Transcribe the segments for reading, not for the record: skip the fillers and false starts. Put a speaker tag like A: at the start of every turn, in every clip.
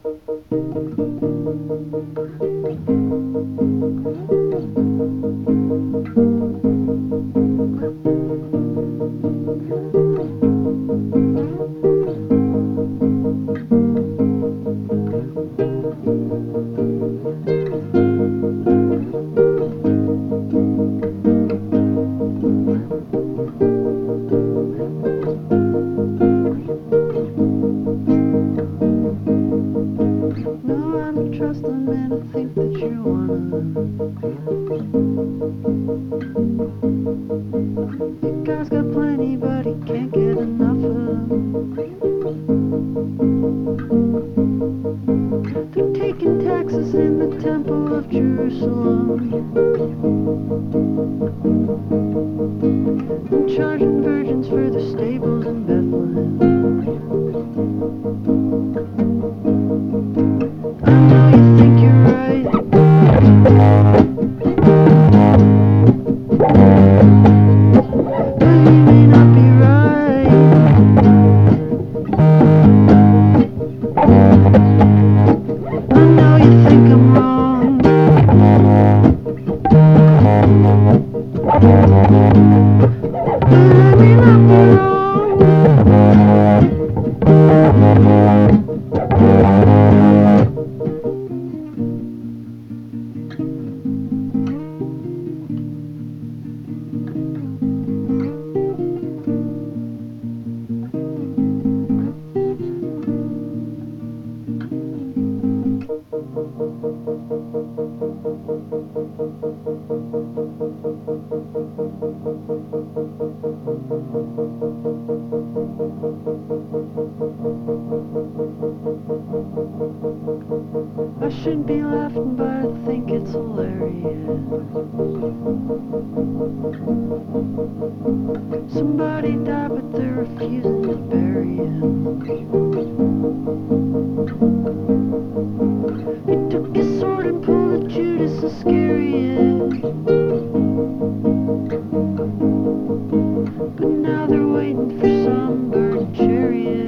A: Trust the man to think that you wanna. Your guy's got plenty, but he can't get enough of them. They're taking taxes in the Temple of Jerusalem and charging virgins for the stables in Bethlehem. I know you think you're right, but you may not be right. I know you think I'm wrong, but I may not be wrong. I shouldn't be laughing, but I think it's hilarious. Somebody died, but they're refusing to bury him. He took his sword and pulled a Judas Iscariot. But now they're waiting for some burning chariot.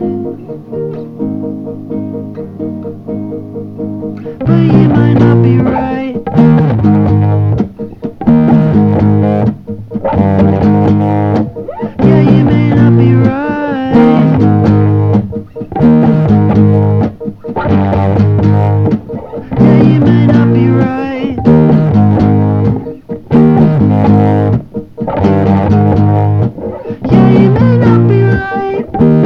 A: But you might not be right. Yeah, you may not be right. Yeah, you may not be right. Yeah, you may not be right.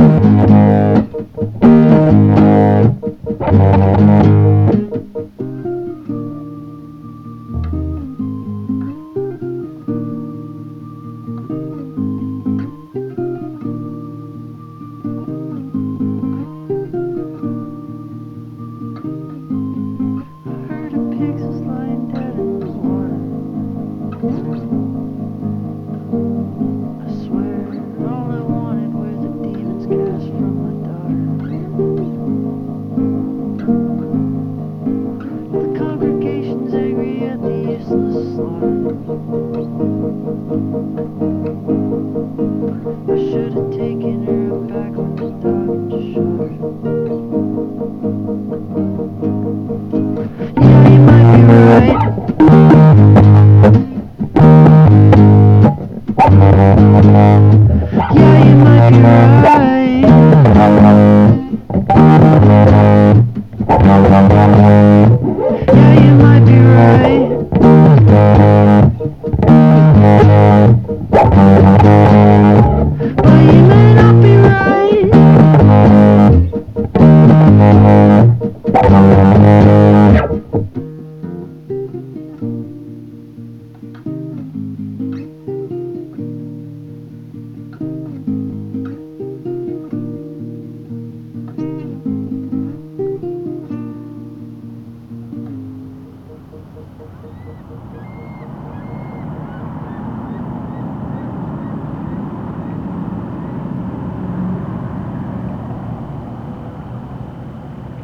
A: Pigs is lying dead in the water. I swear, all I wanted were the demons cast from my daughter. The congregation's angry at the useless slaughter. I should have taken her back with the dog and just shot her. Yeah, you might be right. Yeah, you might be right.